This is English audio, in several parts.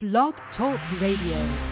Blog Talk Radio.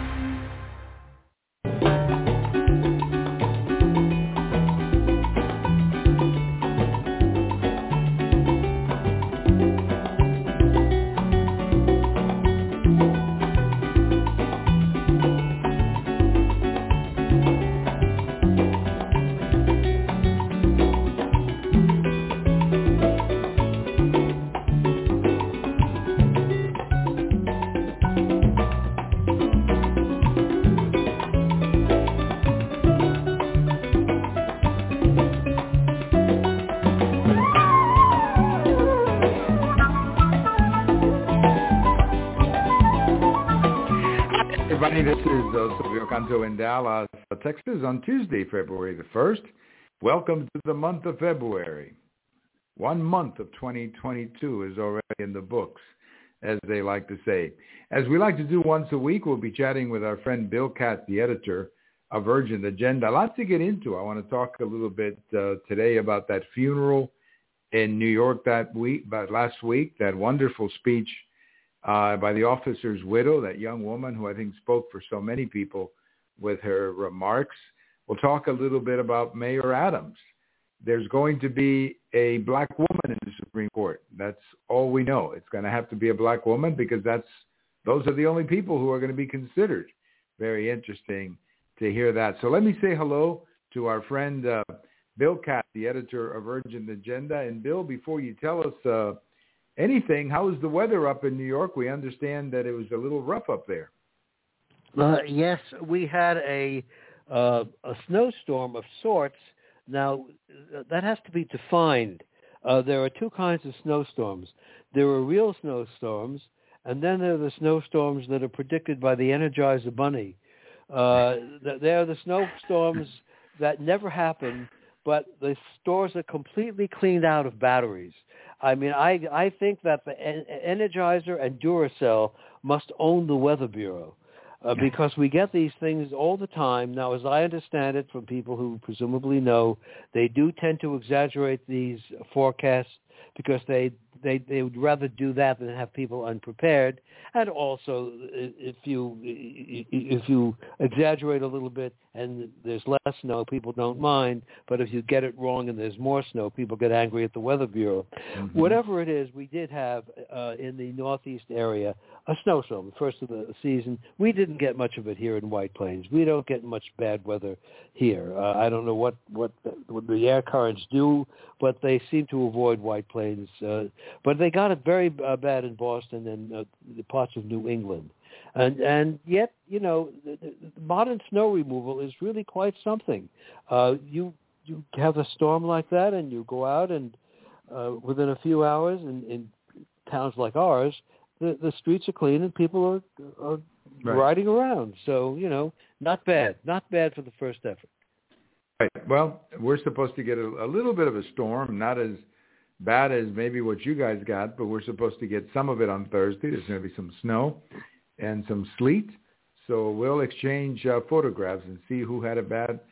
This is Silvio Canto in Dallas, Texas on Tuesday, February the 1st. Welcome to the month of February. 1 month of 2022 is already in the books, as they like to say. As we like to do once a week, we'll be chatting with our friend Bill Katz, the editor of Urgent Agenda. A lot to get into. I want to talk a little bit today about that funeral in New York last week, that wonderful speech by the officer's widow, that young woman who I think spoke for so many people with her remarks. We'll talk a little bit about Mayor Adams. There's going to be a black woman in the Supreme Court. That's all we know. It's going to have to be a black woman because those are the only people who are going to be considered. Very interesting to hear that. So let me say hello to our friend Bill Katz, the editor of Urgent Agenda. And Bill, before you tell us anything, how is the weather up in New York? We understand that it was a little rough up there. Yes, we had a snowstorm of sorts. Now, that has to be defined. There are two kinds of snowstorms. There are real snowstorms, and then there are the snowstorms that are predicted by the Energizer Bunny. They are the snowstorms that never happen, but the stores are completely cleaned out of batteries. I mean, I think that the Energizer and Duracell must own the Weather Bureau because we get these things all the time. Now, as I understand it from people who presumably know, they do tend to exaggerate these forecasts because they would rather do that than have people unprepared. And also, if you exaggerate a little bit and there's less snow, people don't mind. But if you get it wrong and there's more snow, people get angry at the Weather Bureau. Mm-hmm. Whatever it is, we did have in the Northeast area a snowstorm, the first of the season. We didn't get much of it here in White Plains. We don't get much bad weather here. I don't know what the air currents do, but they seem to avoid White Plains. But they got it very bad in Boston and the parts of New England. And yet, you know, the modern snow removal is really quite something. You have a storm like that and you go out and within a few hours in towns like ours, the streets are clean and people are right. Riding around. So, you know, not bad for the first effort. Right. Well, we're supposed to get a little bit of a storm, not as bad as maybe what you guys got, but we're supposed to get some of it on Thursday. There's going to be some snow and some sleet. So we'll exchange photographs and see who had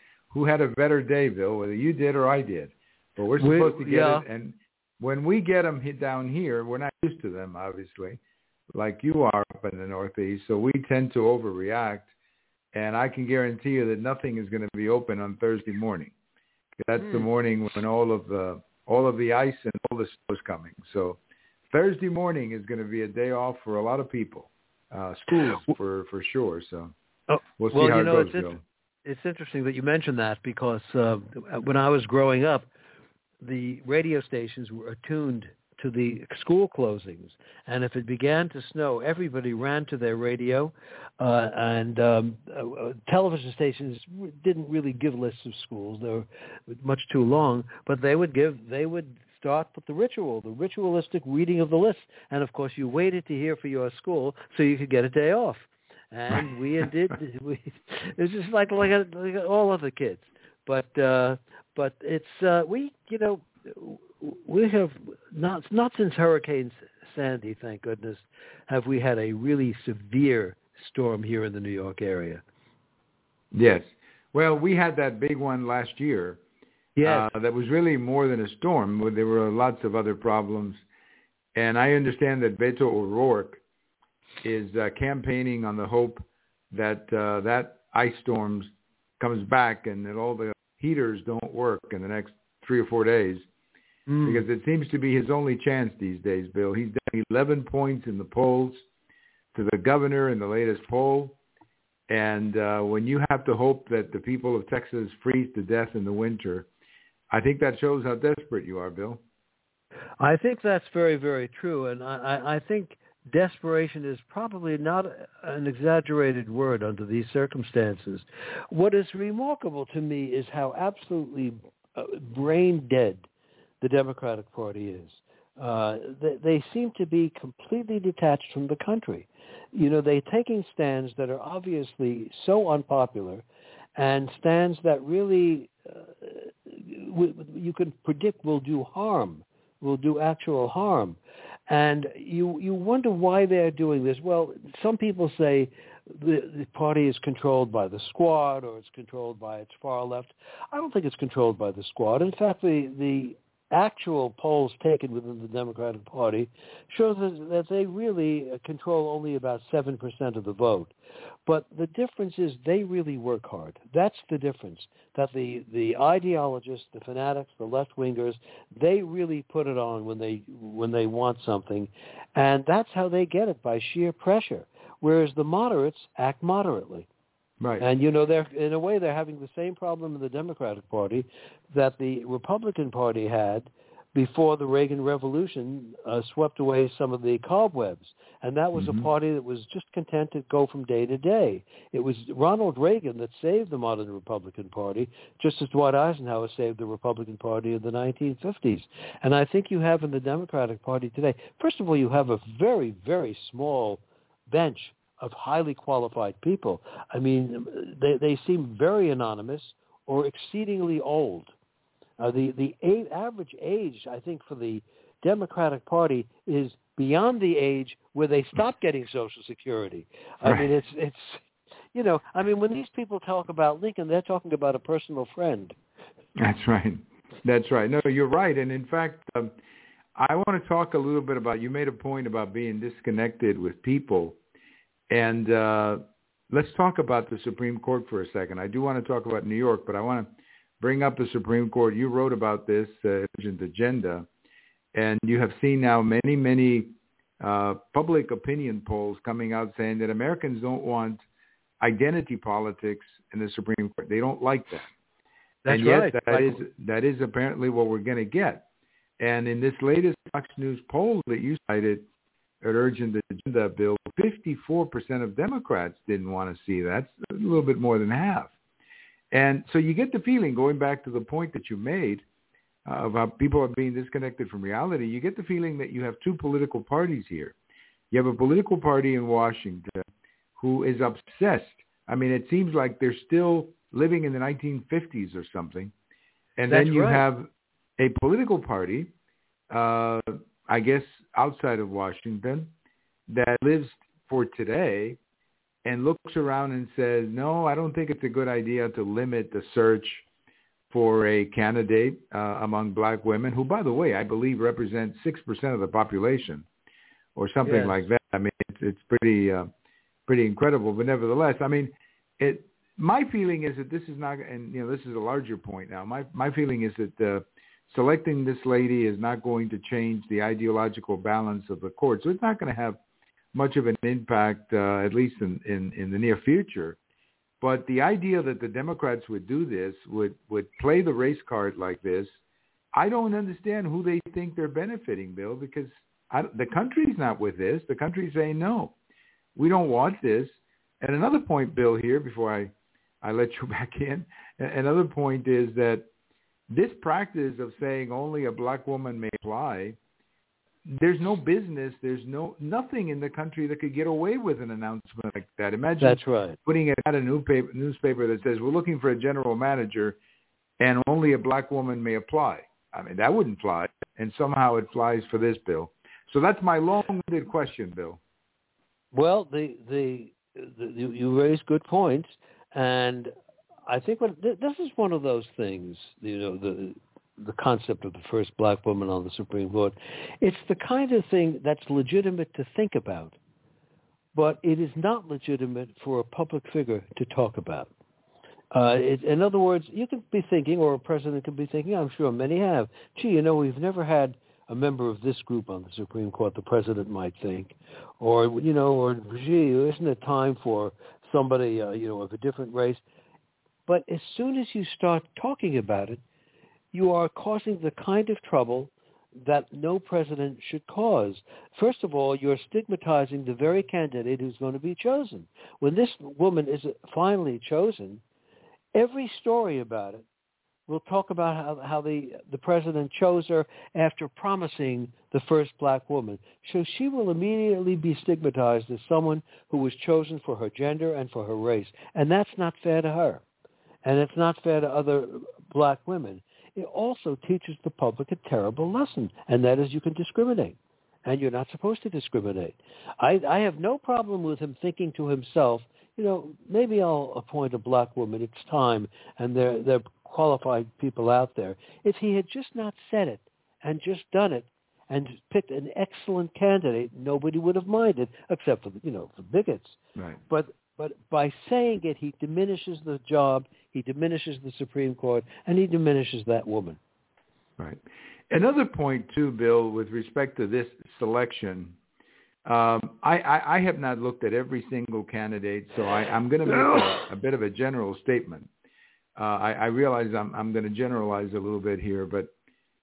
a better day, Bill, whether you did or I did. But we're supposed to get it. And when we get them down here, we're not used to them, obviously, like you are up in the Northeast. So we tend to overreact. And I can guarantee you that nothing is going to be open on Thursday morning. That's the morning when all of the ice and all the snow is coming. So Thursday morning is going to be a day off for a lot of people, schools for sure. So we'll see how it goes, Bill. It's interesting that you mentioned that because when I was growing up, the radio stations were attuned to the school closings. And if it began to snow, everybody ran to their radio. And television stations didn't really give lists of schools. They were much too long. But they would start with the ritualistic reading of the list. And, of course, you waited to hear for your school so you could get a day off. And we did. It was just like all other kids. But it's we have not since Hurricane Sandy, thank goodness, have we had a really severe storm here in the New York area. Yes. Well, we had that big one last year. Yes. That was really more than a storm. There were lots of other problems. And I understand that Beto O'Rourke is campaigning on the hope that that ice storm comes back and that all the heaters don't work in the next 3 or 4 days. Because it seems to be his only chance these days, Bill. He's down 11 points in the polls to the governor in the latest poll. And when you have to hope that the people of Texas freeze to death in the winter, I think that shows how desperate you are, Bill. I think that's very, very true. And I think desperation is probably not an exaggerated word under these circumstances. What is remarkable to me is how absolutely brain dead the Democratic Party is. They seem to be completely detached from the country. You know, they're taking stands that are obviously so unpopular and stands that really you can predict will do harm, will do actual harm. And you wonder why they're doing this. Well, some people say the party is controlled by the Squad or it's controlled by its far left. I don't think it's controlled by the Squad. In fact, the actual polls taken within the Democratic Party show that they really control only about 7% of the vote. But the difference is they really work hard. That's the difference, that the ideologists, the fanatics, the left-wingers, they really put it on when they want something. And that's how they get it, by sheer pressure, whereas the moderates act moderately. Right. And, you know, they're having the same problem in the Democratic Party that the Republican Party had before the Reagan Revolution swept away some of the cobwebs. And that was a party that was just content to go from day to day. It was Ronald Reagan that saved the modern Republican Party, just as Dwight Eisenhower saved the Republican Party in the 1950s. And I think you have in the Democratic Party today, first of all, you have a very, very small bench of highly qualified people. I mean, they seem very anonymous or exceedingly old. The average age, I think, for the Democratic Party is beyond the age where they stop getting Social Security. I mean, it's you know, I mean, when these people talk about Lincoln, they're talking about a personal friend. That's right. That's right. No, you're right. And in fact, I want to talk a little bit about, you made a point about being disconnected with people. And let's talk about the Supreme Court for a second. I do want to talk about New York, but I want to bring up the Supreme Court. You wrote about this agenda, and you have seen now many public opinion polls coming out saying that Americans don't want identity politics in the Supreme Court. They don't like that. That's and yet right. that is apparently what we're going to get. And in this latest Fox News poll that you cited, at Urgent Agenda, Bill, 54% of Democrats didn't want to see that. That's a little bit more than half. And so you get the feeling, going back to the point that you made about people are being disconnected from reality, you get the feeling that you have two political parties here. You have a political party in Washington who is obsessed. I mean, it seems like they're still living in the 1950s or something. And then you have a political party, I guess, outside of Washington, that lives for today and looks around and says, no, I don't think it's a good idea to limit the search for a candidate among black women, who, by the way, I believe represent 6% of the population or something like that. I mean, it's pretty incredible. But nevertheless, I mean, my feeling is that this is not, and, you know, this is a larger point now. My feeling is that selecting this lady is not going to change the ideological balance of the court. So it's not going to have much of an impact, at least in the near future. But the idea that the Democrats would do this, would play the race card like this, I don't understand who they think they're benefiting, Bill, because the country's not with this. The country's saying, no, we don't want this. And another point, Bill, here, before I let you back in, another point is that this practice of saying only a black woman may apply, there's no business, there's nothing in the country that could get away with an announcement like that. Imagine putting it at a newspaper that says, we're looking for a general manager and only a black woman may apply. I mean, that wouldn't fly, and somehow it flies for this bill. So that's my long-winded question, Bill. Well, you raise good points, and I think this is one of those things, you know, the concept of the first black woman on the Supreme Court. It's the kind of thing that's legitimate to think about. but it is not legitimate for a public figure to talk about. In other words, you could be thinking, or a president could be thinking, I'm sure many have, gee, we've never had a member of this group on the Supreme Court, the president might think, or gee, isn't it time for somebody, of a different race? But as soon as you start talking about it, you are causing the kind of trouble that no president should cause. First of all, you're stigmatizing the very candidate who's going to be chosen. When this woman is finally chosen, every story about it will talk about how the president chose her after promising the first black woman. So she will immediately be stigmatized as someone who was chosen for her gender and for her race. And that's not fair to her. And it's not fair to other black women. It also teaches the public a terrible lesson, and that is you can discriminate. And you're not supposed to discriminate. I have no problem with him thinking to himself, maybe I'll appoint a black woman. It's time, and there are qualified people out there. If he had just not said it and just done it and picked an excellent candidate, nobody would have minded, except for for bigots. Right. But by saying it, he diminishes the job, he diminishes the Supreme Court, and he diminishes that woman. Right. Another point too, Bill, with respect to this selection. I have not looked at every single candidate, so I'm going to make a bit of a general statement. I realize I'm going to generalize a little bit here, but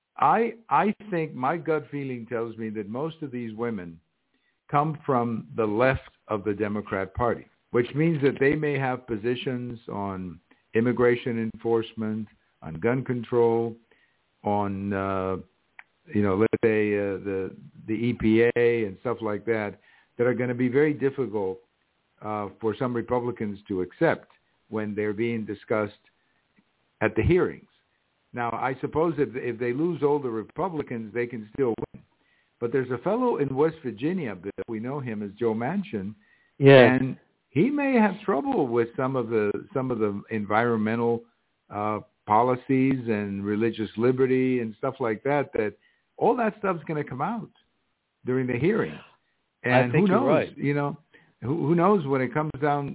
I think my gut feeling tells me that most of these women come from the left of the Democrat Party, which means that they may have positions on immigration enforcement, on gun control, on let's say the EPA and stuff like that are going to be very difficult for some Republicans to accept when they're being discussed at the hearings. Now, I suppose if they lose all the Republicans, they can still win. But there's a fellow in West Virginia, Bill, we know him as Joe Manchin, and he may have trouble with some of the environmental policies and religious liberty and stuff like that. That all that stuff's going to come out during the hearings. And I think who knows? You're right. Who knows when it comes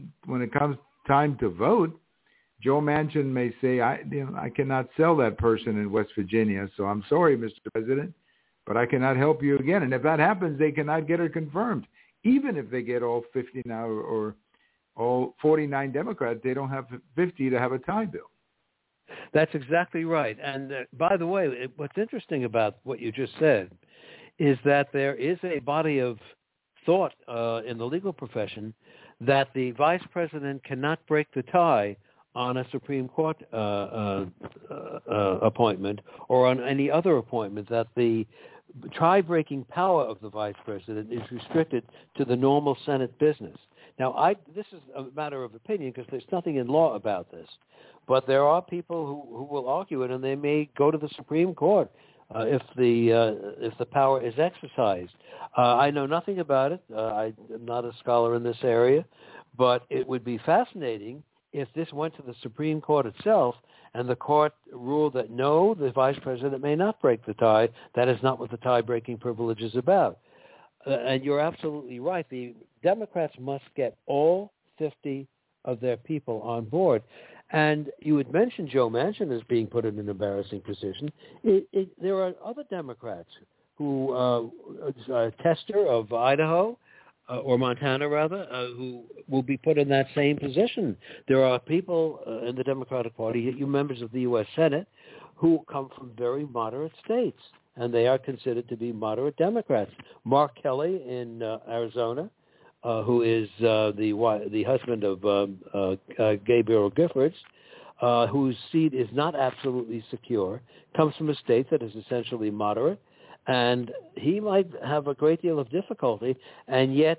time to vote? Joe Manchin may say, I cannot sell that person in West Virginia, so I'm sorry, Mr. President, but I cannot help you again. And if that happens, they cannot get her confirmed. Even if they get all 50 now or all 49 Democrats, they don't have 50 to have a tie bill. That's exactly right. And by the way, what's interesting about what you just said is that there is a body of thought in the legal profession that the vice president cannot break the tie on a Supreme Court appointment or on any other appointment, that the tie-breaking power of the vice president is restricted to the normal Senate business. Now, this is a matter of opinion because there's nothing in law about this, but there are people who will argue it, and they may go to the Supreme Court if the power is exercised. I know nothing about it. I am not a scholar in this area, but it would be fascinating if this went to the Supreme Court itself and the court ruled that no, the vice president may not break the tie. That is not what the tie-breaking privilege is about. And you're absolutely right. The Democrats must get all 50 of their people on board. And you had mentioned Joe Manchin as being put in an embarrassing position. There are other Democrats who, Tester of Idaho, or Montana rather, who will be put in that same position. There are people in the Democratic Party, you members of the U.S. Senate, who come from very moderate states, and they are considered to be moderate Democrats. Mark Kelly in Arizona, who is the husband of Gabriel Giffords, whose seat is not absolutely secure, comes from a state that is essentially moderate, and he might have a great deal of difficulty, and yet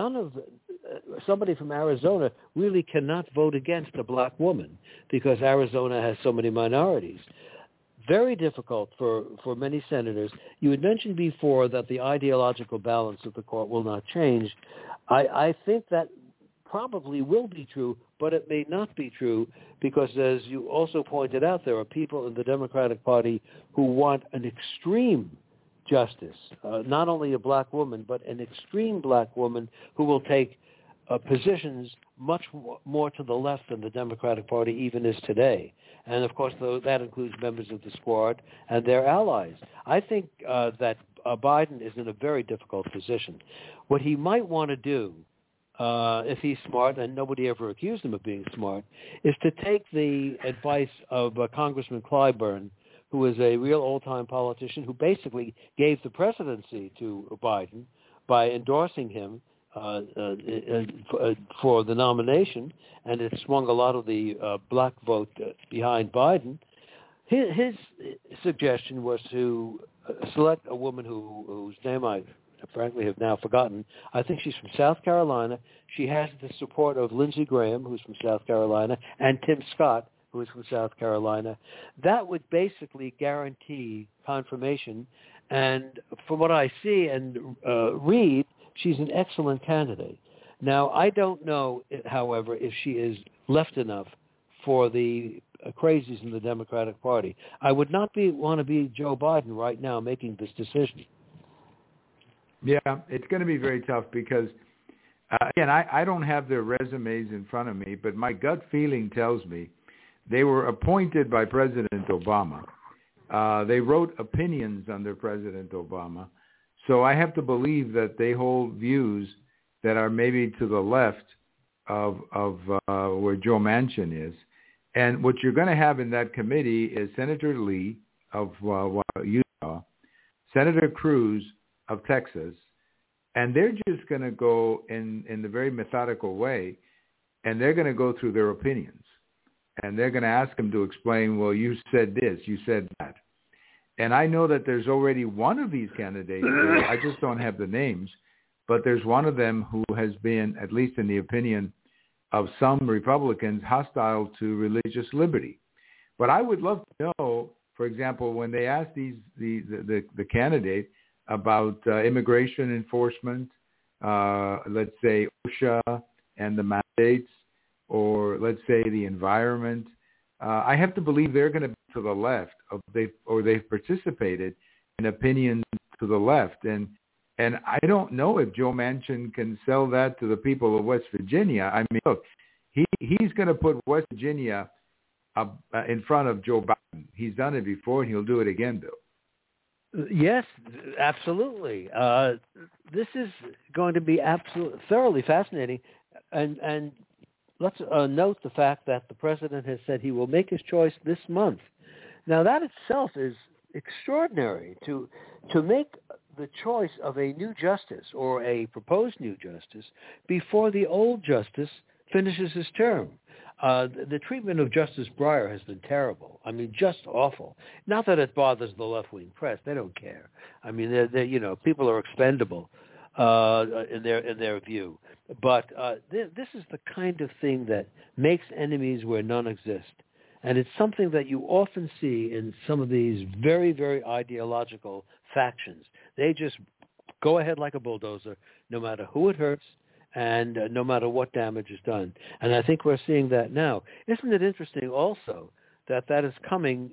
somebody from Arizona really cannot vote against a black woman because Arizona has so many minorities. Very difficult for many senators. You had mentioned before that the ideological balance of the court will not change. I think that probably will be true, but it may not be true because, as you also pointed out, there are people in the Democratic Party who want an extreme justice, not only a black woman, but an extreme black woman who will take positions much more to the left than the Democratic Party even is today. And, of course, that includes members of the Squad and their allies. I think that Biden is in a very difficult position. What he might want to do, if he's smart, and nobody ever accused him of being smart, is to take the advice of Congressman Clyburn, who is a real old-time politician who basically gave the presidency to Biden by endorsing him for the nomination, and it swung a lot of the black vote behind Biden. His suggestion was to select a woman whose name I frankly have now forgotten. I think she's from South Carolina. She has the support of Lindsey Graham, who's from South Carolina, and Tim Scott, who is from South Carolina. That would basically guarantee confirmation. And from what I see and read, she's an excellent candidate. Now, I don't know, however, if she is left enough for the crazies in the Democratic Party. I would not want to be Joe Biden right now making this decision. Yeah, it's going to be very tough because, again, I don't have their resumes in front of me, but my gut feeling tells me they were appointed by President Obama. They wrote opinions under President Obama. So I have to believe that they hold views that are maybe to the left of where Joe Manchin is. And what you're going to have in that committee is Senator Lee of Utah, Senator Cruz of Texas, and they're just going to go in the very methodical way, and they're going to go through their opinions. And they're going to ask them to explain, well, you said this, you said that. And I know that there's already one of these candidates, I just don't have the names, but there's one of them who has been, at least in the opinion of some Republicans, hostile to religious liberty. But I would love to know, for example, when they ask the candidate about immigration enforcement, let's say OSHA and the mandates, or let's say the environment, I have to believe they're going to be to the left, they've participated in opinions to the left. And I don't know if Joe Manchin can sell that to the people of West Virginia. I mean, look, he's going to put West Virginia in front of Joe Biden. He's done it before, and he'll do it again, Bill. Yes, absolutely. This is going to be thoroughly fascinating. And let's note the fact that the president has said he will make his choice this month. Now, that itself is extraordinary, to make the choice of a new justice or a proposed new justice before the old justice finishes his term. The treatment of Justice Breyer has been terrible. I mean, just awful. Not that it bothers the left-wing press; they don't care. I mean, they're people are expendable in their view. But this is the kind of thing that makes enemies where none exist. And it's something that you often see in some of these very, very ideological factions. They just go ahead like a bulldozer, no matter who it hurts and no matter what damage is done. And I think we're seeing that now. Isn't it interesting also that is coming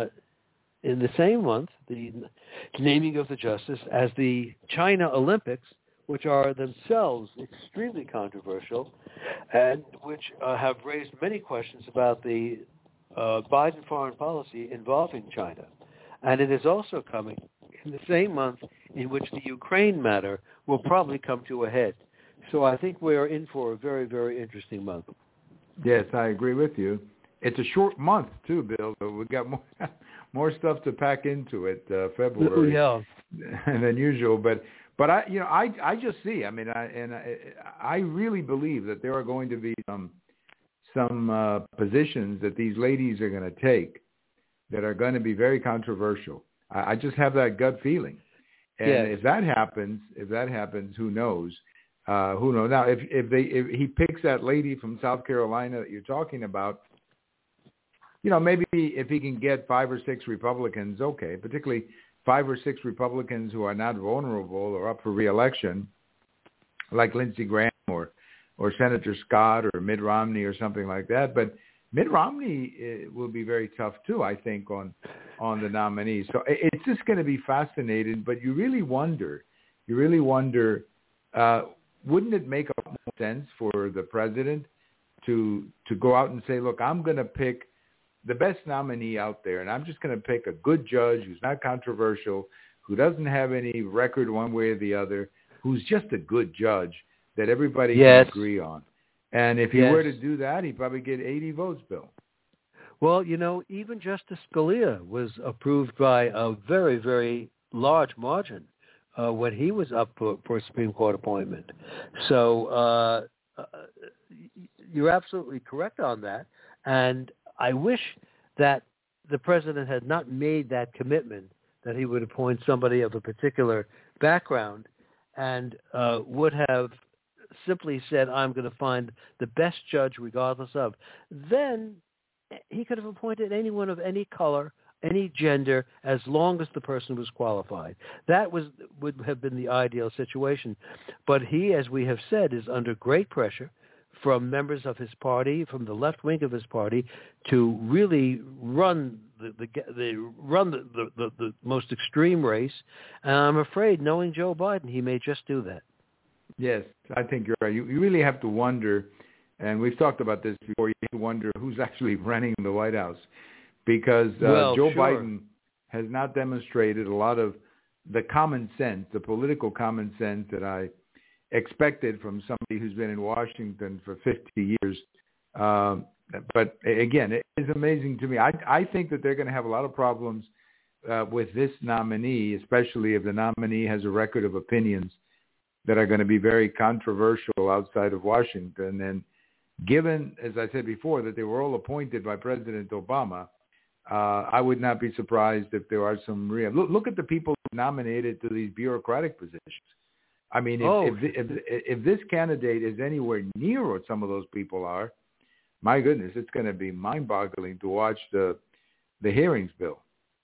in the same month, the naming of the justice, as the China Olympics, which are themselves extremely controversial and which have raised many questions about the Biden foreign policy involving China. And it is also coming in the same month in which the Ukraine matter will probably come to a head. So I think we are in for a very, very interesting month. Yes, I agree with you. It's a short month too, Bill. So we've got more stuff to pack into it, February, than usual. But I just see. I mean, I really believe that there are going to be some positions that these ladies are going to take that are going to be very controversial. I just have that gut feeling. And if that happens, who knows? Who knows? Now, if he picks that lady from South Carolina that you're talking about, maybe if he can get 5 or 6 Republicans, okay, particularly 5 or 6 Republicans who are not vulnerable or up for re-election, like Lindsey Graham or Senator Scott or Mitt Romney or something like that. But Mitt Romney will be very tough too, I think, on on the nominees. So it's just going to be fascinating. But you really wonder, wouldn't it make more sense for the president to go out and say, look, I'm going to pick the best nominee out there, and I'm just going to pick a good judge who's not controversial, who doesn't have any record one way or the other, who's just a good judge that everybody can agree on. And if he were to do that, he'd probably get 80 votes, Bill. Well, even Justice Scalia was approved by a very, very large margin when he was up for a Supreme Court appointment. So you're absolutely correct on that. And I wish that the president had not made that commitment that he would appoint somebody of a particular background and would have simply said, I'm going to find the best judge regardless of. Then he could have appointed anyone of any color, any gender, as long as the person was qualified. That would have been the ideal situation. But he, as we have said, is under great pressure from members of his party, from the left wing of his party, to really run the most extreme race. And I'm afraid, knowing Joe Biden, he may just do that. Yes, I think you're right. You really have to wonder, and we've talked about this before, you have to wonder who's actually running the White House, because Joe Biden has not demonstrated a lot of the common sense, the political common sense that I expected from somebody who's been in Washington for 50 years. But again, it is amazing to me. I think that they're going to have a lot of problems with this nominee, especially if the nominee has a record of opinions that are going to be very controversial outside of Washington. And given, as I said before, that they were all appointed by President Obama, I would not be surprised if there are some real... Look at the people nominated to these bureaucratic positions. I mean, if this candidate is anywhere near what some of those people are, my goodness, it's going to be mind-boggling to watch the hearings, Bill.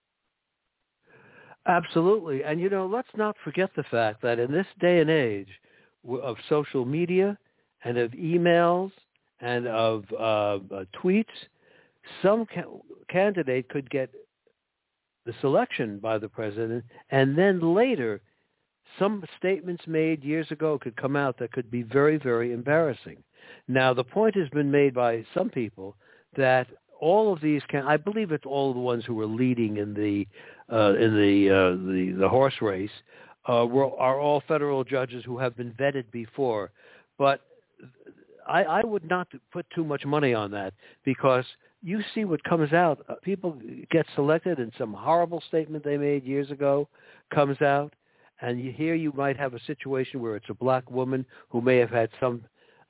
Absolutely. And, let's not forget the fact that in this day and age of social media and of emails and of tweets, some candidate could get the selection by the president, and then later some statements made years ago could come out that could be very, very embarrassing. Now, the point has been made by some people that all of these I believe it's all the ones who were leading in the horse race are all federal judges who have been vetted before. But I would not put too much money on that, because you see what comes out. People get selected and some horrible statement they made years ago comes out, and here you might have a situation where it's a black woman who may have had some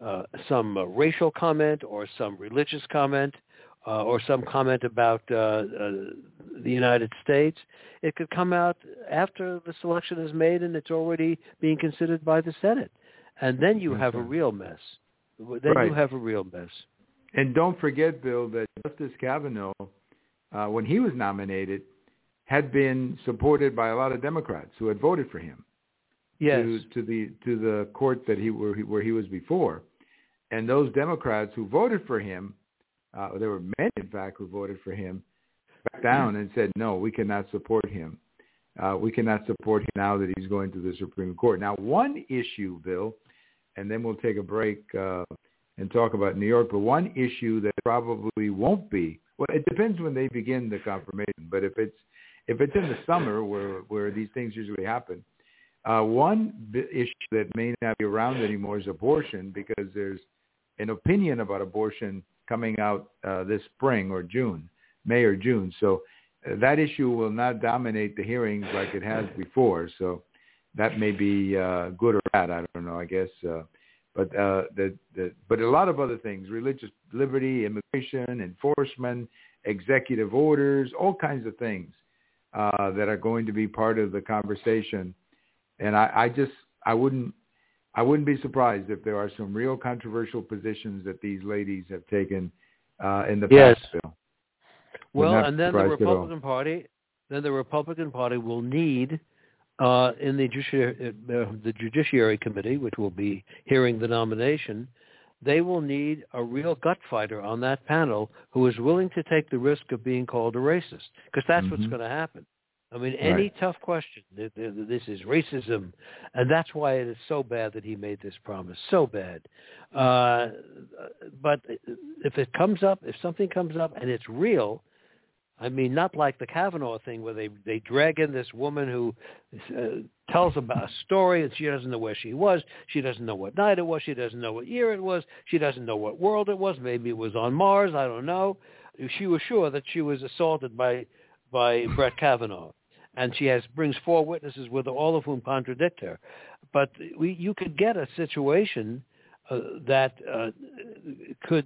racial comment or some religious comment or some comment about the United States. It could come out after the selection is made and it's already being considered by the Senate. And then you have a real mess. You have a real mess. And don't forget, Bill, that Justice Kavanaugh, when he was nominated, had been supported by a lot of Democrats who had voted for him. Yes. To the court that where he was before. And those Democrats who voted for him, there were many, in fact, who voted for him, back down and said, no, we cannot support him. We cannot support him now that he's going to the Supreme Court. Now, one issue, Bill, and then we'll take a break and talk about New York, but one issue that probably won't be, well, it depends when they begin the confirmation, but if it's in the summer where these things usually happen, one issue that may not be around anymore is abortion, because there's an opinion about abortion coming out this spring or June, May or June. So that issue will not dominate the hearings like it has before. So that may be good or bad. I don't know, I guess. But a lot of other things, religious liberty, immigration, enforcement, executive orders, all kinds of things that are going to be part of the conversation. And I wouldn't be surprised if there are some real controversial positions that these ladies have taken in the past, Bill. Well, and then the Republican Party will need in the Judiciary Committee, which will be hearing the nomination, they will need a real gut fighter on that panel who is willing to take the risk of being called a racist, because that's what's going to happen. I mean, any tough question, this is racism, and that's why it is so bad that he made this promise, so bad. But if it comes up, if something comes up and it's real, I mean, not like the Kavanaugh thing where they drag in this woman who tells about a story and she doesn't know where she was. She doesn't know what night it was. She doesn't know what year it was. She doesn't know what world it was. Maybe it was on Mars. I don't know. She was sure that she was assaulted by Brett Kavanaugh. And she brings 4 witnesses with her, all of whom contradict her. But you could get a situation that could,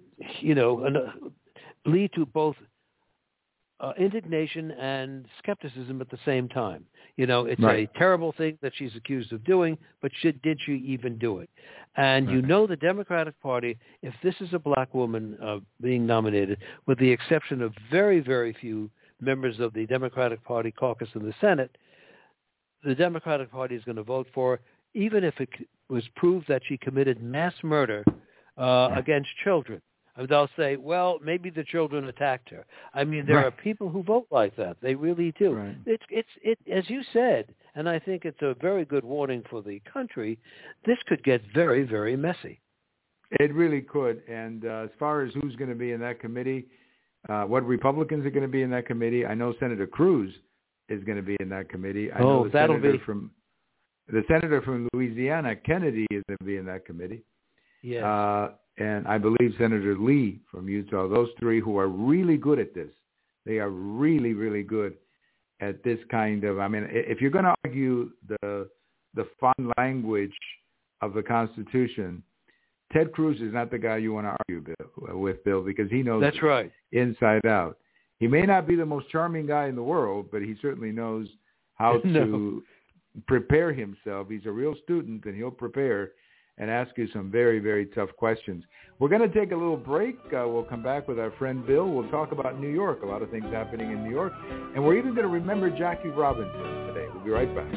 lead to both indignation and skepticism at the same time. It's a terrible thing that she's accused of doing, but did she even do it? And the Democratic Party, if this is a black woman being nominated, with the exception of very, very few members of the Democratic Party caucus in the Senate, the Democratic Party is going to vote for her, even if it was proved that she committed mass murder against children. They'll say, well, maybe the children attacked her. I mean, there are people who vote like that. They really do. Right. It's as you said, and I think it's a very good warning for the country, this could get very, very messy. It really could. And as far as who's going to be in that committee, what Republicans are going to be in that committee, I know Senator Cruz is going to be in that committee. I know the senator from Louisiana, Kennedy, is going to be in that committee. Yes. And I believe Senator Lee from Utah, those 3 who are really good at this. They are really, really good at this kind of, I mean, if you're going to argue the fun language of the Constitution, Ted Cruz is not the guy you want to argue with, Bill, because he knows that's right inside out. He may not be the most charming guy in the world, but he certainly knows how to prepare himself. He's a real student, and he'll prepare and ask you some very, very tough questions. We're going to take a little break. We'll come back with our friend Bill. We'll talk about New York, a lot of things happening in New York. And we're even going to remember Jackie Robinson today. We'll be right back.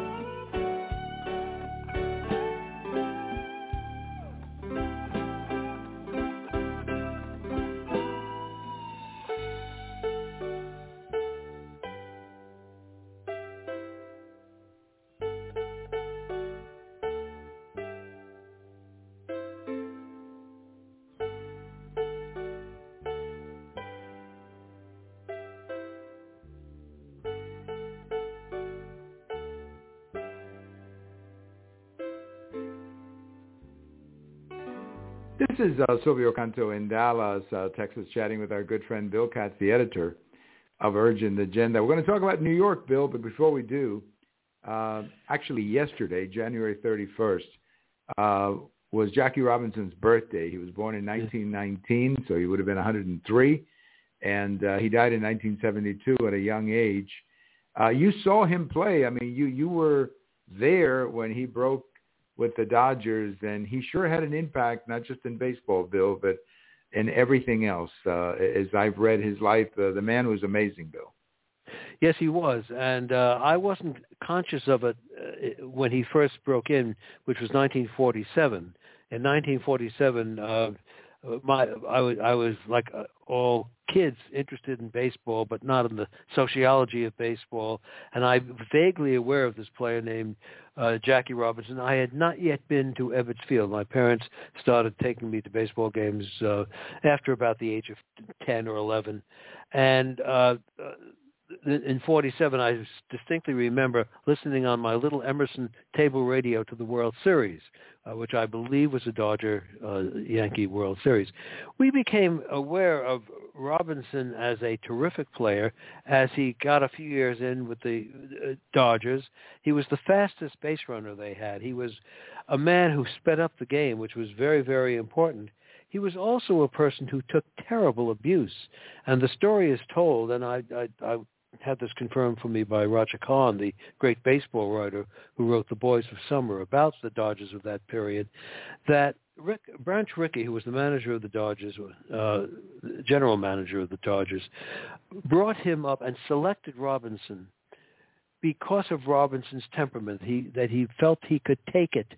This is Silvio Canto in Dallas, Texas, chatting with our good friend Bill Katz, the editor of Urgent Agenda. We're going to talk about New York, Bill, but before we do, actually yesterday, January 31st, was Jackie Robinson's birthday. He was born in 1919, so he would have been 103, and he died in 1972 at a young age. You saw him play. I mean, you were there when he broke with the Dodgers, and he sure had an impact, not just in baseball, Bill, but in everything else. As I've read his life, the man was amazing, Bill. Yes, he was, and I wasn't conscious of it when he first broke in, which was 1947. In 1947, I was like all kids interested in baseball, but not in the sociology of baseball. And I'm vaguely aware of this player named Jackie Robinson. I had not yet been to Ebbets Field. My parents started taking me to baseball games after about the age of 10 or 11. And in 47, I distinctly remember listening on my little Emerson table radio to the World Series, which I believe was a Dodger-Yankee World Series. We became aware of Robinson as a terrific player as he got a few years in with the Dodgers. He was the fastest base runner they had. He was a man who sped up the game, which was very, very important. He was also a person who took terrible abuse. And the story is told, and I had this confirmed for me by Roger Kahn, the great baseball writer who wrote The Boys of Summer about the Dodgers of that period, that Branch Rickey, who was the manager of the Dodgers, general manager of the Dodgers, brought him up and selected Robinson because of Robinson's temperament, that he felt he could take it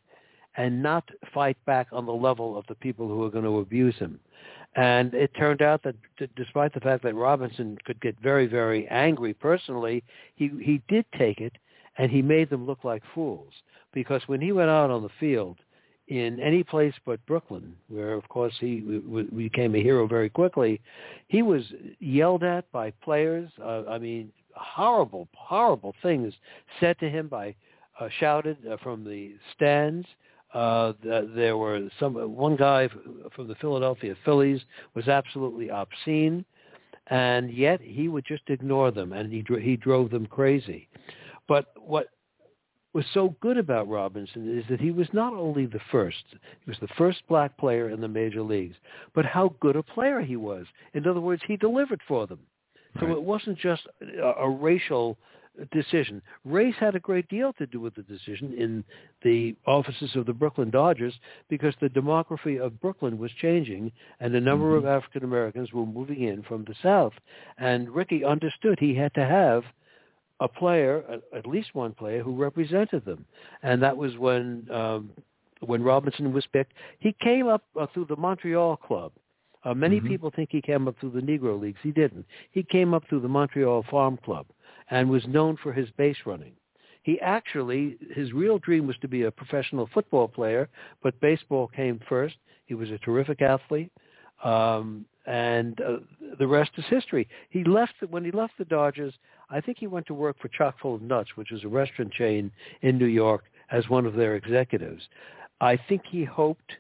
and not fight back on the level of the people who are going to abuse him. And it turned out that despite the fact that Robinson could get very, very angry personally, he did take it, and he made them look like fools. Because when he went out on the field, in any place but Brooklyn, where, of course, he became a hero very quickly, he was yelled at by players. Horrible, horrible things said to him shouted from the stands. There were one guy from the Philadelphia Phillies was absolutely obscene, and yet he would just ignore them, and he drove them crazy. But what was so good about Robinson is that he was not only the first, he was the first black player in the major leagues, but how good a player he was. In other words, he delivered for them. So It wasn't just a racial decision. Race had a great deal to do with the decision in the offices of the Brooklyn Dodgers because the demography of Brooklyn was changing and a number of African Americans were moving in from the South. And Rickey understood he had to have a player, at least one player, who represented them. And that was when Robinson was picked. He came up through the Montreal Club. Many people think he came up through the Negro Leagues. He didn't. He came up through the Montreal Farm Club and was known for his base running. His real dream was to be a professional football player, but baseball came first. He was a terrific athlete, and the rest is history. When he left the Dodgers, I think he went to work for Chock-full of Nuts, which is a restaurant chain in New York, as one of their executives. I think he hoped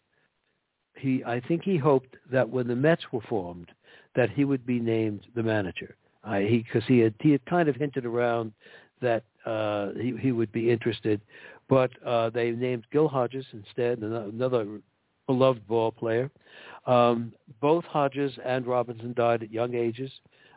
that when the Mets were formed, that he would be named the manager. Because he had kind of hinted around that he would be interested, but they named Gil Hodges instead, another beloved ball player. Both Hodges and Robinson died at young ages.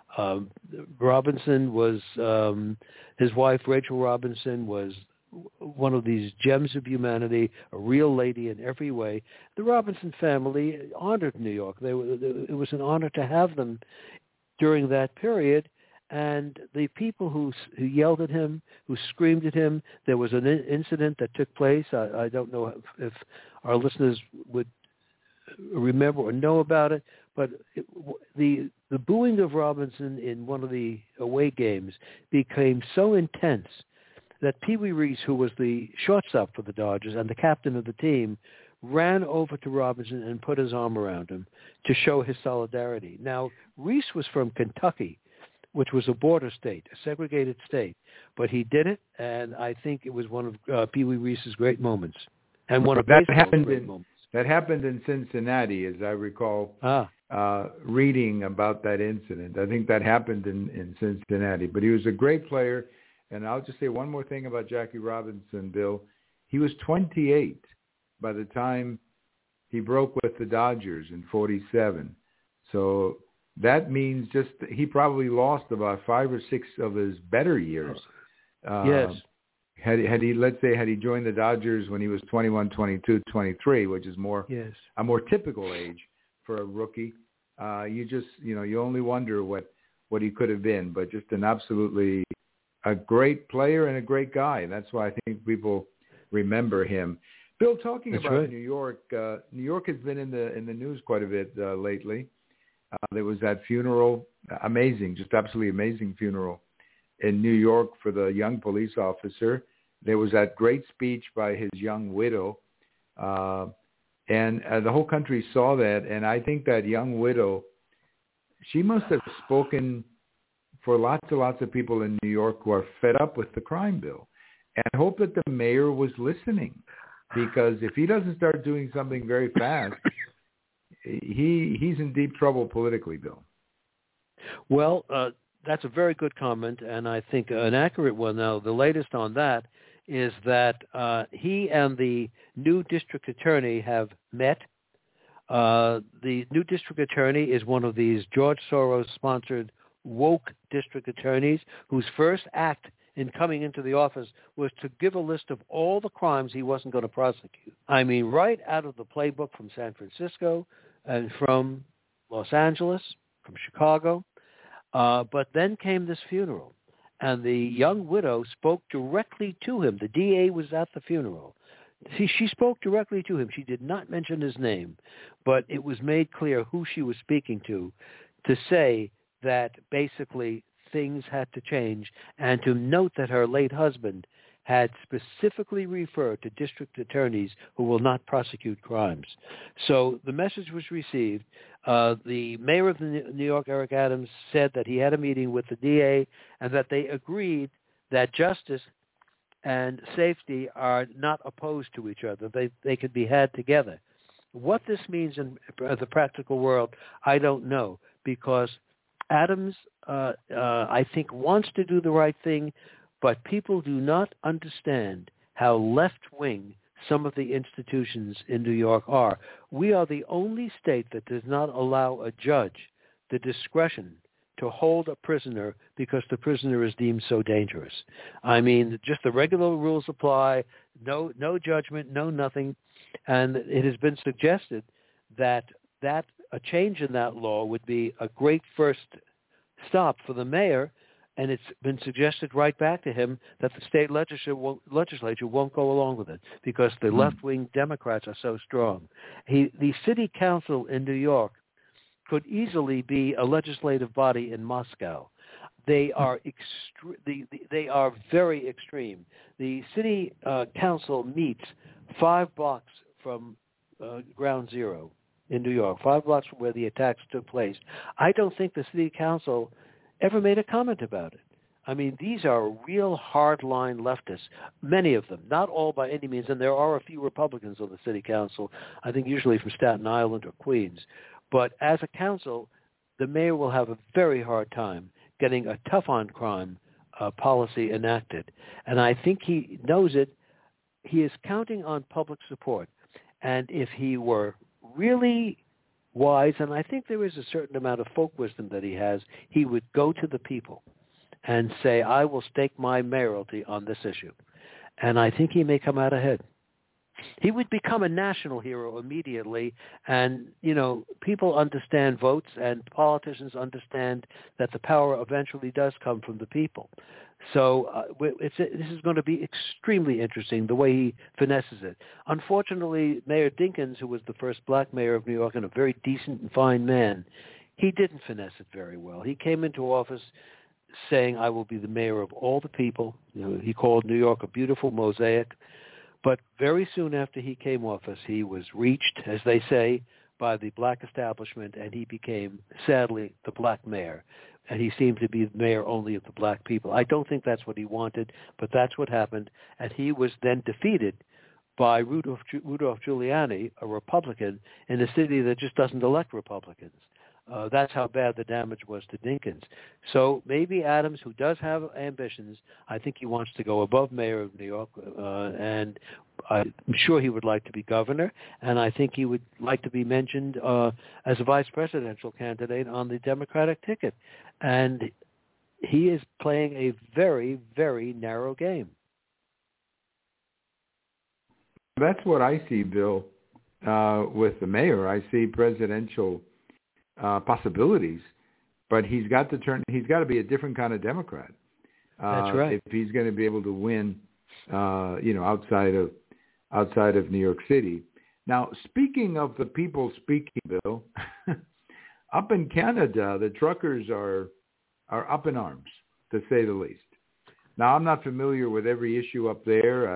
Robinson was his wife, Rachel Robinson, was one of these gems of humanity, a real lady in every way. The Robinson family honored New York. It was an honor to have them during that period, and the people who yelled at him, who screamed at him, there was an incident that took place. I don't know if our listeners would remember or know about it, but the booing of Robinson in one of the away games became so intense that Pee Wee Reese, who was the shortstop for the Dodgers and the captain of the team, ran over to Robinson and put his arm around him to show his solidarity. Now, Reese was from Kentucky, which was a border state, a segregated state, but he did it, and I think it was one of Pee Wee Reese's great moments, and one of baseball's great moments. That happened in Cincinnati, as I recall reading about that incident. I think that happened in Cincinnati, but he was a great player. And I'll just say one more thing about Jackie Robinson, Bill. He was 28 by the time he broke with the Dodgers in 47. So that means he probably lost about 5 or 6 of his better years. Yes. Had he joined the Dodgers when he was 21, 22, 23, which is a more typical age for a rookie, you only wonder what he could have been. But just an absolutely a great player and a great guy. That's why I think people remember him. Bill, talking about New York, New York has been in the news quite a bit lately. There was that funeral, just absolutely amazing funeral in New York for the young police officer. There was that great speech by his young widow, and the whole country saw that. And I think that young widow, she must have spoken for lots and lots of people in New York who are fed up with the crime bill. And I hope that the mayor was listening, because if he doesn't start doing something very fast, he's in deep trouble politically, Bill. Well, that's a very good comment, and I think an accurate one. Now, the latest on that is that he and the new district attorney have met. The new district attorney is one of these George Soros-sponsored woke district attorneys whose first act in coming into the office was to give a list of all the crimes he wasn't going to prosecute. I mean, right out of the playbook from San Francisco and from Los Angeles, from Chicago. But then came this funeral, and the young widow spoke directly to him. The DA was at the funeral, She spoke directly to him. She did not mention his name, but it was made clear who she was speaking to say that basically things had to change, and to note that her late husband had specifically referred to district attorneys who will not prosecute crimes. So the message was received. The mayor of New York, Eric Adams, said that he had a meeting with the DA and that they agreed that justice and safety are not opposed to each other. They could be had together. What this means in the practical world, I don't know, because Adams, I think, wants to do the right thing, but people do not understand how left-wing some of the institutions in New York are. We are the only state that does not allow a judge the discretion to hold a prisoner because the prisoner is deemed so dangerous. I mean, just the regular rules apply, no judgment, no nothing. And it has been suggested that a change in that law would be a great first stop for the mayor, and it's been suggested right back to him that the state legislature won't go along with it because the left-wing Democrats are so strong. The city council in New York could easily be a legislative body in Moscow. They are they are very extreme. The city council meets 5 blocks from Ground Zero in New York, 5 blocks from where the attacks took place. I don't think the city council ever made a comment about it. I mean, these are real hardline leftists, many of them, not all by any means, and there are a few Republicans on the city council, I think usually from Staten Island or Queens. But as a council, the mayor will have a very hard time getting a tough-on-crime policy enacted. And I think he knows it. He is counting on public support. And if he were really wise, and I think there is a certain amount of folk wisdom that he has, he would go to the people and say, I will stake my mayoralty on this issue. And I think he may come out ahead. He would become a national hero immediately, and, people understand votes, and politicians understand that the power eventually does come from the people. So this is going to be extremely interesting, the way he finesses it. Unfortunately, Mayor Dinkins, who was the first black mayor of New York and a very decent and fine man, he didn't finesse it very well. He came into office saying, I will be the mayor of all the people. He called New York a beautiful mosaic. But very soon after he came office, he was reached, as they say, by the black establishment, and he became, sadly, the black mayor. And he seemed to be the mayor only of the black people. I don't think that's what he wanted, but that's what happened. And he was then defeated by Rudolph Giuliani, a Republican, in a city that just doesn't elect Republicans. That's how bad the damage was to Dinkins. So maybe Adams, who does have ambitions, I think he wants to go above mayor of New York, and I'm sure he would like to be governor, and I think he would like to be mentioned as a vice presidential candidate on the Democratic ticket. And he is playing a very, very narrow game. That's what I see, Bill, with the mayor. I see presidential possibilities, but he's got to be a different kind of Democrat. That's right. If he's going to be able to win, outside of New York City. Now, speaking of the people speaking, Bill, up in Canada, the truckers are up in arms, to say the least. Now, I'm not familiar with every issue up there.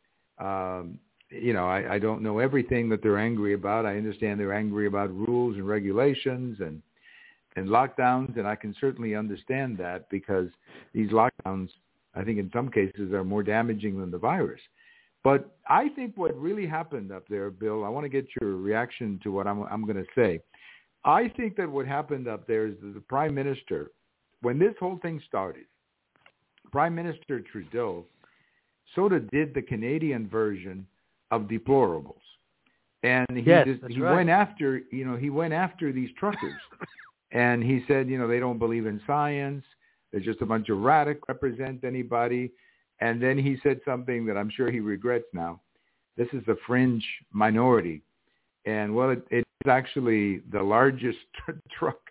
I don't know everything that they're angry about. I understand they're angry about rules and regulations and lockdowns, and I can certainly understand that because these lockdowns, I think in some cases, are more damaging than the virus. But I think what really happened up there, Bill, I want to get your reaction to what I'm going to say. I think that what happened up there is that the Prime Minister, when this whole thing started, Prime Minister Trudeau sort of did the Canadian version of deplorables, and he went after these truckers, and he said, they don't believe in science, they're just a bunch of radicals, represent anybody, and then he said something that I'm sure he regrets now. This is a fringe minority, and it's actually the largest truck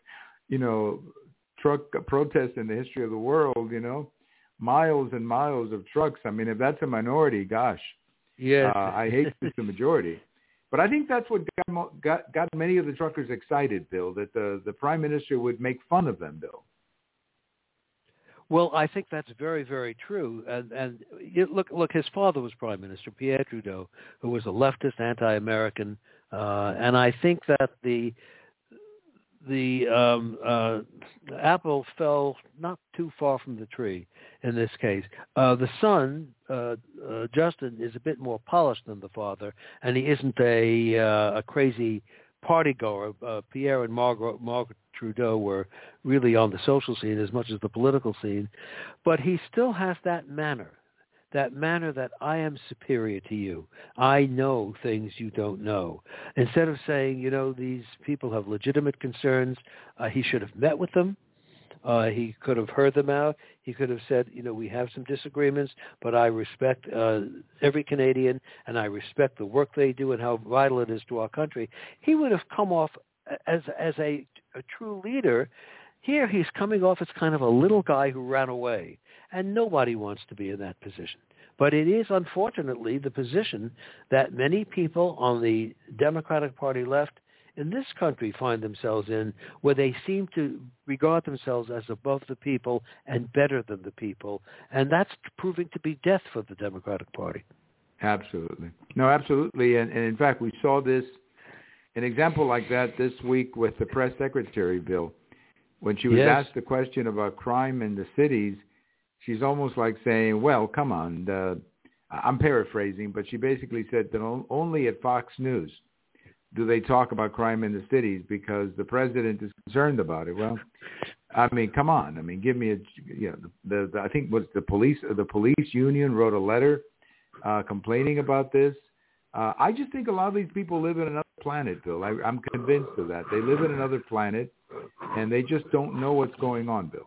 protest in the history of the world. Miles and miles of trucks. I mean, if that's a minority, gosh. Yes. I hate the majority. But I think that's what got many of the truckers excited, Bill, that the prime minister would make fun of them, Bill. Well, I think that's very, very true. And look, his father was prime minister, Pierre Trudeau, who was a leftist, anti-American, and I think that the apple fell not too far from the tree in this case. The son, Justin, is a bit more polished than the father, and he isn't a crazy party goer. Pierre and Margaret Trudeau were really on the social scene as much as the political scene, but he still has that manner that I am superior to you. I know things you don't know. Instead of saying, these people have legitimate concerns, he should have met with them. He could have heard them out. He could have said, we have some disagreements, but I respect every Canadian, and I respect the work they do and how vital it is to our country. He would have come off as a true leader. Here he's coming off as kind of a little guy who ran away, and nobody wants to be in that position. But it is, unfortunately, the position that many people on the Democratic Party left in this country find themselves in, where they seem to regard themselves as above the people and better than the people, and that's proving to be death for the Democratic Party. Absolutely. No, absolutely. And in fact, we saw an example like that this week with the press secretary, Bill. When she was asked the question about crime in the cities, she's almost like saying, well, come on. I'm paraphrasing, but she basically said that only at Fox News do they talk about crime in the cities because the president is concerned about it. Well, I mean, come on. I mean, give me I think it was the police union wrote a letter complaining about this. I just think a lot of these people live in another planet, Bill. I'm convinced of that. They live in another planet, and they just don't know what's going on, Bill.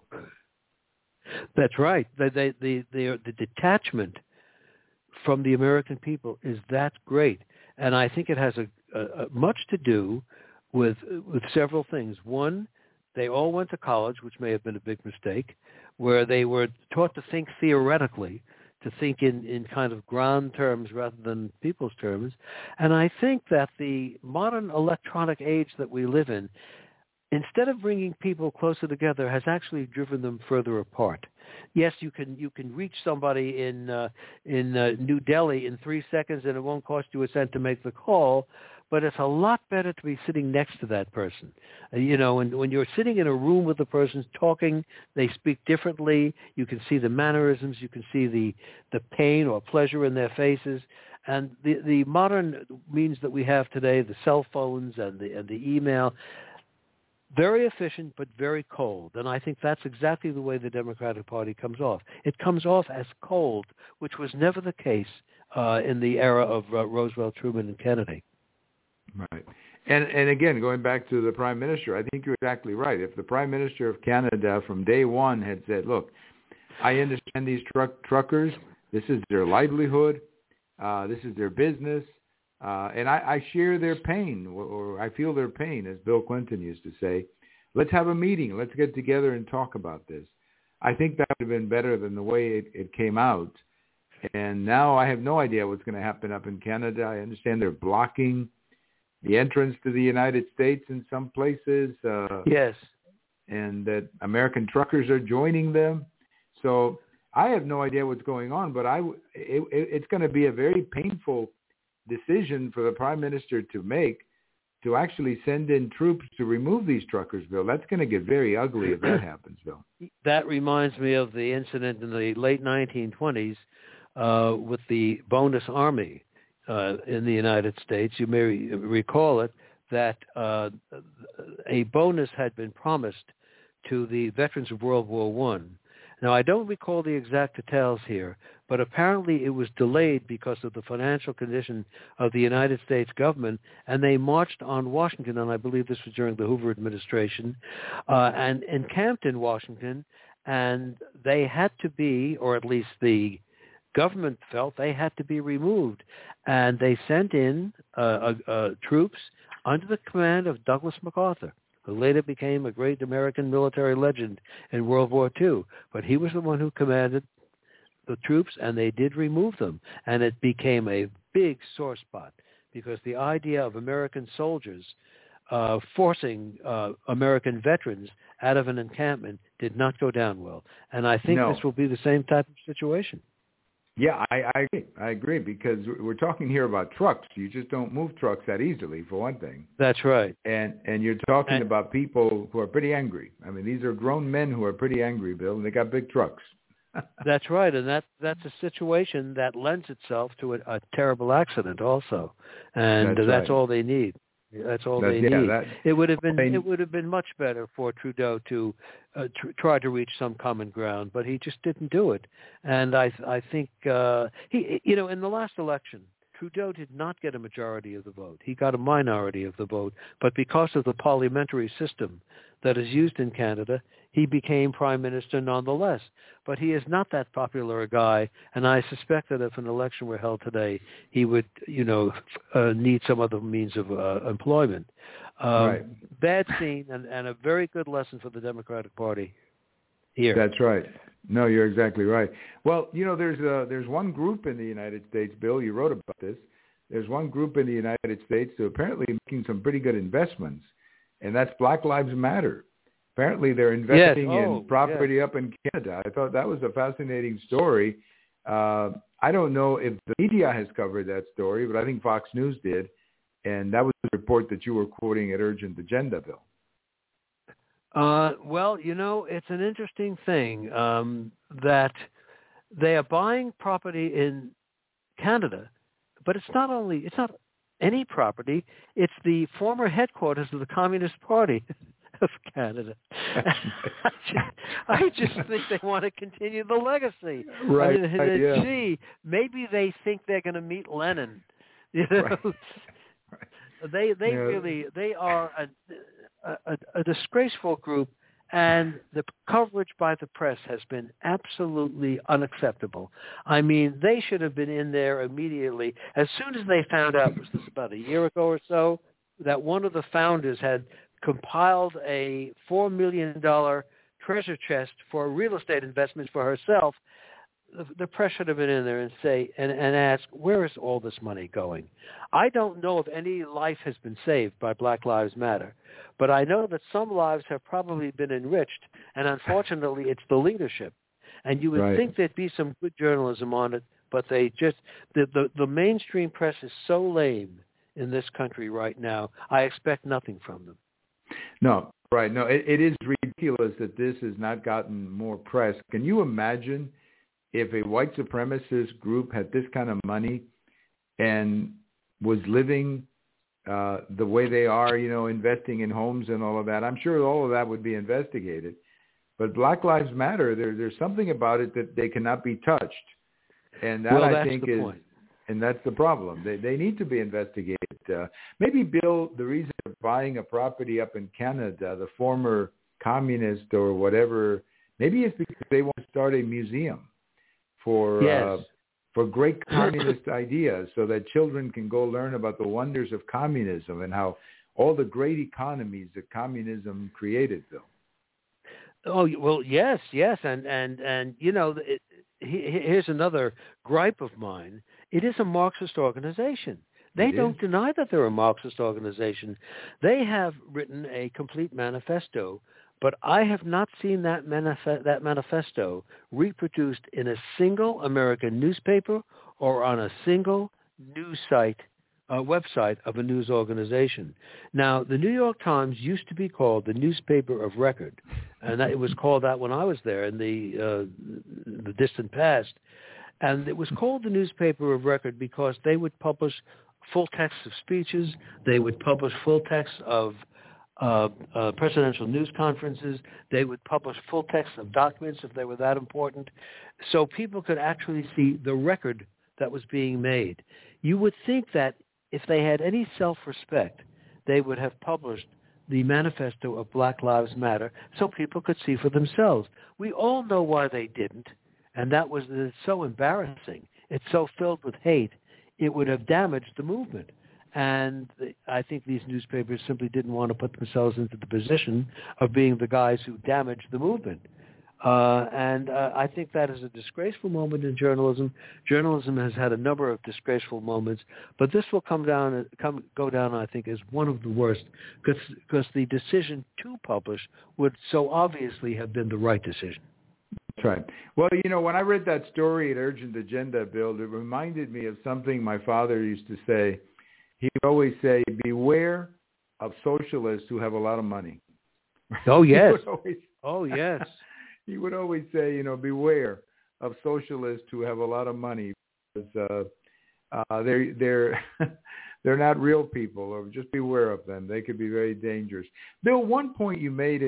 That's right. The detachment from the American people is that great, and I think it has a much to do with several things. One, they all went to college, which may have been a big mistake, where they were taught to think theoretically, to think in kind of ground terms rather than people's terms. And I think that the modern electronic age that we live in, instead of bringing people closer together, has actually driven them further apart. Yes, you can reach somebody in New Delhi in 3 seconds, and it won't cost you a cent to make the call. But it's a lot better to be sitting next to that person. And when you're sitting in a room with the person talking, they speak differently. You can see the mannerisms. You can see the pain or pleasure in their faces. And the modern means that we have today, the cell phones and the email, very efficient but very cold. And I think that's exactly the way the Democratic Party comes off. It comes off as cold, which was never the case in the era of Roosevelt, Truman, and Kennedy. Right. And again, going back to the Prime Minister, I think you're exactly right. If the Prime Minister of Canada from day one had said, look, I understand these truckers, this is their livelihood, this is their business, and I share their pain, or I feel their pain, as Bill Clinton used to say. Let's have a meeting. Let's get together and talk about this. I think that would have been better than the way it came out. And now I have no idea what's going to happen up in Canada. I understand they're blocking the entrance to the United States in some places. Yes. And that American truckers are joining them. So I have no idea what's going on, but it's going to be a very painful decision for the Prime Minister to make, to actually send in troops to remove these truckers, Bill. That's going to get very ugly if that happens, Bill. That reminds me of the incident in the late 1920s with the bonus army. In the United States, you may recall it, that a bonus had been promised to the veterans of World War I. Now, I don't recall the exact details here, but apparently it was delayed because of the financial condition of the United States government, and they marched on Washington, and I believe this was during the Hoover administration, and encamped in Washington, and they had to be, or at least the government felt they had to be removed, and they sent in troops under the command of Douglas MacArthur, who later became a great American military legend in World War II. But he was the one who commanded the troops, and they did remove them, and it became a big sore spot because the idea of American soldiers forcing American veterans out of an encampment did not go down well. And I think this will be the same type of situation. Yeah, I agree, because we're talking here about trucks. You just don't move trucks that easily, for one thing. That's right. And you're talking about people who are pretty angry. I mean, these are grown men who are pretty angry, Bill, and they got big trucks. That's right, and that's a situation that lends itself to a terrible accident also, and that's all they need. That's all they need. It would have been much better for Trudeau to try to reach some common ground, but he just didn't do it. And I think he, in the last election, Trudeau did not get a majority of the vote. He got a minority of the vote, but because of the parliamentary system that is used in Canada, he became prime minister nonetheless. But he is not that popular a guy, and I suspect that if an election were held today, he would, need some other means of employment. Right. Bad scene and a very good lesson for the Democratic Party here. That's right. No, you're exactly right. Well, there's one group in the United States, Bill, you wrote about this. There's one group in the United States who apparently making some pretty good investments, and that's Black Lives Matter. Apparently they're investing in property up in Canada. I thought that was a fascinating story. I don't know if the media has covered that story, but I think Fox News did, and that was the report that you were quoting at Urgent Agenda, Bill. Well, it's an interesting thing that they are buying property in Canada, but it's not any property. It's the former headquarters of the Communist Party of Canada. I just think they want to continue the legacy. Right. Gee, maybe they think they're going to meet Lenin. Right. They are a disgraceful group, and the coverage by the press has been absolutely unacceptable. I mean, they should have been in there immediately. As soon as they found out, was this about a year ago or so, that one of the founders had compiled a $4 million treasure chest for real estate investments for herself, the press should have been in there and say and ask, where is all this money going? I don't know if any life has been saved by Black Lives Matter, but I know that some lives have probably been enriched, and unfortunately it's the leadership. And you would think there'd be some good journalism on it, but they just, the mainstream press is so lame in this country right now. I expect nothing from them. No, right. No, it is ridiculous that this has not gotten more press. Can you imagine if a white supremacist group had this kind of money and was living the way they are, investing in homes and all of that? I'm sure all of that would be investigated. But Black Lives Matter, there's something about it that they cannot be touched. And that, I think, is point. And that's the problem. They need to be investigated. Maybe, Bill, the reason they're buying a property up in Canada, the former communist or whatever, maybe it's because they want to start a museum for great communist ideas so that children can go learn about the wonders of communism and how all the great economies that communism created, Bill. Oh, well, yes. And here's another gripe of mine. It is a Marxist organization. They don't deny that they're a Marxist organization. They have written a complete manifesto, but I have not seen that manifesto reproduced in a single American newspaper or on a single news site, website of a news organization. Now, the New York Times used to be called the newspaper of record, and it was called that when I was there in the distant past. And it was called the newspaper of record because they would publish full texts of speeches. They would publish full texts of presidential news conferences. They would publish full texts of documents if they were that important. So people could actually see the record that was being made. You would think that if they had any self-respect, they would have published the manifesto of Black Lives Matter so people could see for themselves. We all know why they didn't, and that was that it's so embarrassing. It's so filled with hate. It would have damaged the movement. And I think these newspapers simply didn't want to put themselves into the position of being the guys who damaged the movement. And I think that is a disgraceful moment in journalism. Journalism has had a number of disgraceful moments, but this will go down, I think, as one of the worst, because the decision to publish would so obviously have been the right decision. That's right. Well, when I read that story at Urgent Agenda, Bill, it reminded me of something my father used to say. He would always say, beware of socialists who have a lot of money. Oh, yes. Yes. He would always say, beware of socialists who have a lot of money, because they're they're not real people, or just beware of them. They could be very dangerous. Bill, one point you made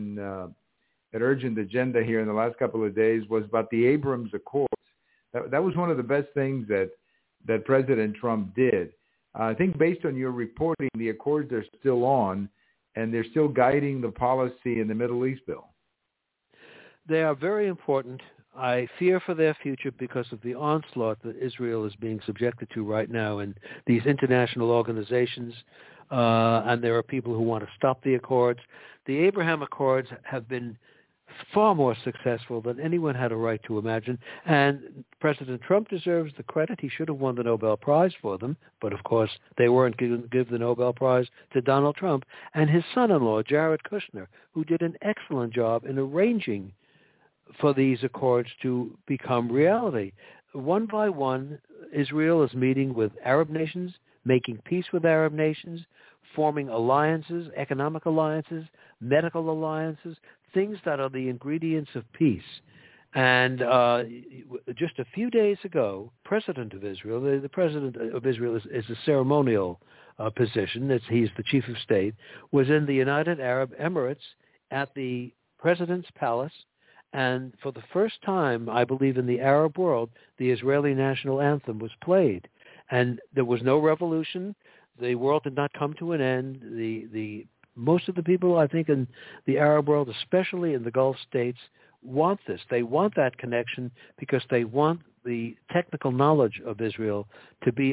at Urgent Agenda here in the last couple of days was about the Abrams Accords. That was one of the best things that President Trump did. I think based on your reporting, the Accords are still on, and they're still guiding the policy in the Middle East, Bill. They are very important. I fear for their future because of the onslaught that Israel is being subjected to right now in these international organizations, and there are people who want to stop the Accords. The Abraham Accords have been far more successful than anyone had a right to imagine, and President Trump deserves the credit. He should have won the Nobel Prize for them, but of course they weren't going to give the Nobel Prize to Donald Trump and his son-in-law, Jared Kushner, who did an excellent job in arranging for these accords to become reality. One by one, Israel is meeting with Arab nations, making peace with Arab nations, forming alliances, economic alliances, medical alliances, things that are the ingredients of peace. And just a few days ago, President of Israel, the President of Israel is a ceremonial position, he's the chief of state, was in the United Arab Emirates at the President's Palace. And for the first time, I believe, in the Arab world, the Israeli national anthem was played. And there was no revolution. The world did not come to an end. Most of the people, I think, in the Arab world, especially in the Gulf states, want this. They want that connection because they want the technical knowledge of Israel to be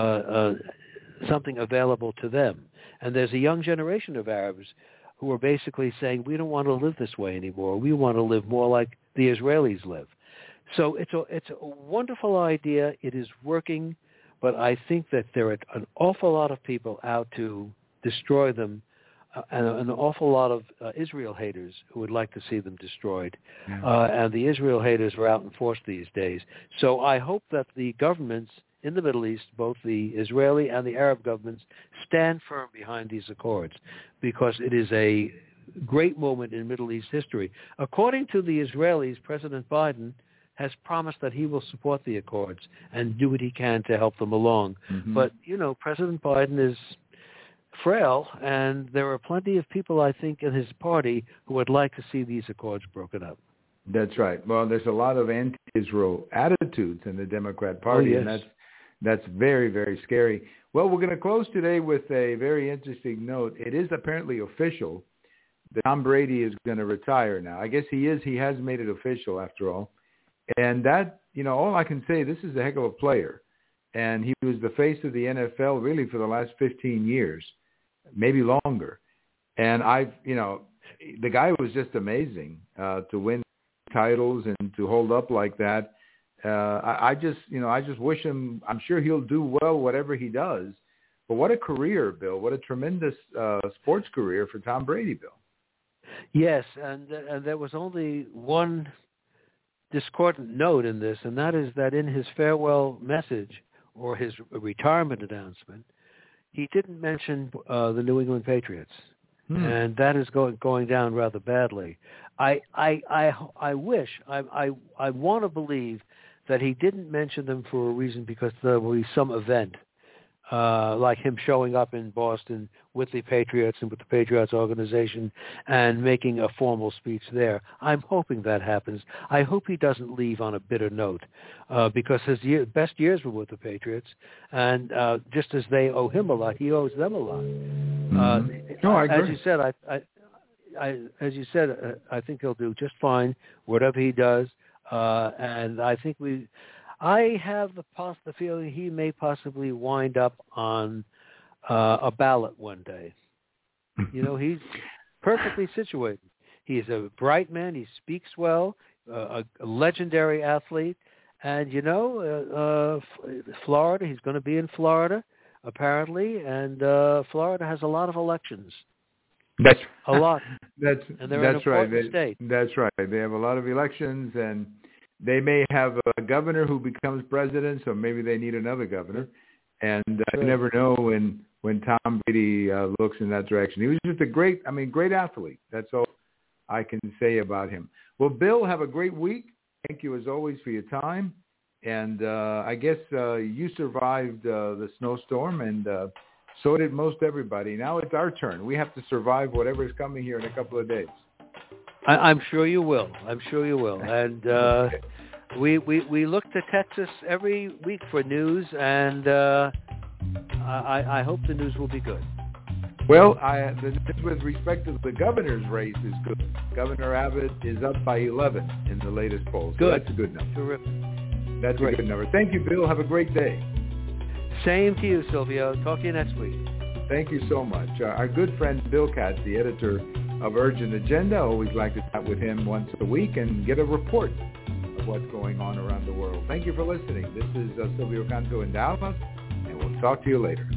something available to them. And there's a young generation of Arabs who are basically saying, we don't want to live this way anymore. We want to live more like the Israelis live. So it's a wonderful idea. It is working, but I think that there are an awful lot of people out to destroy them, and an awful lot of Israel haters who would like to see them destroyed. And the Israel haters are out in force these days. So I hope that the governments in the Middle East, both the Israeli and the Arab governments, stand firm behind these accords, because it is a great moment in Middle East history. According to the Israelis, President Biden has promised that he will support the accords and do what he can to help them along. Mm-hmm. But, President Biden is frail, and there are plenty of people, I think, in his party who would like to see these accords broken up. That's right. Well, there's a lot of anti-Israel attitudes in the Democrat Party, yes. And that's very, very scary. Well, we're going to close today with a very interesting note. It is apparently official that Tom Brady is going to retire now. I guess he is. He has made it official after all. And that, all I can say, this is a heck of a player. And he was the face of the NFL really for the last 15 years, maybe longer. And the guy was just amazing to win titles and to hold up like that. I just wish him, I'm sure he'll do well whatever he does. But what a career, Bill. What a tremendous sports career for Tom Brady, Bill. Yes, and there was only one discordant note in this, and that is that in his farewell message or his retirement announcement, he didn't mention the New England Patriots. And that is going down rather badly. I wish, I want to believe that he didn't mention them for a reason, because there will be some event, like him showing up in Boston with the Patriots and with the Patriots organization and making a formal speech there. I'm hoping that happens. I hope he doesn't leave on a bitter note, because his best years were with the Patriots, and just as they owe him a lot, he owes them a lot. No, I agree. As you said, I think he'll do just fine, whatever he does. And I think I have the feeling he may possibly wind up on a ballot one day. He's perfectly situated. He's a bright man. He speaks well, a legendary athlete. And, Florida, he's going to be in Florida, apparently, and Florida has a lot of elections. That's a lot. That's an important state. That's right. They have a lot of elections, and they may have a governor who becomes president, so maybe they need another governor. And you never know when Tom Brady looks in that direction. He was just a great athlete. That's all I can say about him. Well, Bill, have a great week. Thank you, as always, for your time. And I guess you survived the snowstorm, and so did most everybody. Now it's our turn. We have to survive whatever is coming here in a couple of days. I'm sure you will. And we look to Texas every week for news, and I hope the news will be good. Well, the news with respect to the governor's race is good. Governor Abbott is up by 11 in the latest polls. So good. That's a good number. Terrific. That's great. A good number. Thank you, Bill. Have a great day. Same to you, Silvio. Talk to you next week. Thank you so much. Our good friend Bill Katz, the editor of Urgent Agenda, always like to chat with him once a week and get a report of what's going on around the world. Thank you for listening. This is Silvio Canto in Dallas, and we'll talk to you later.